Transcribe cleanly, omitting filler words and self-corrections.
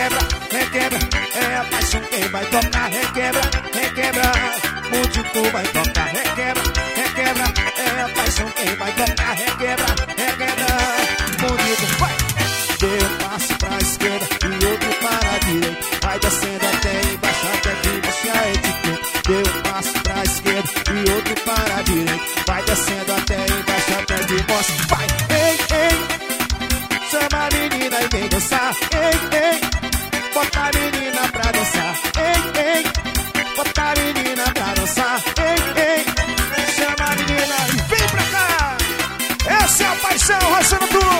requebra, requebra. É a paixão quem vai tocar, requebra, requebra. Múltiplo vai tocar, requebra, requebra. É a paixão quem vai tocar, requebra, requebra. Bonito, vai. Deu um passo pra esquerda e outro para a direita. Vai descendo até embaixo, até que você a etiqueta. Deu um passo pra esquerda e outro para a direita. Vai descendo até embaixo, até que você vai. Ei, ei, chama a menina e vem dançar. Ei, ei, bota a menina pra dançar. Ei, ei, bota a menina pra dançar. Ei, ei, chama a menina e vem pra cá. Essa é a paixão, roçando tudo.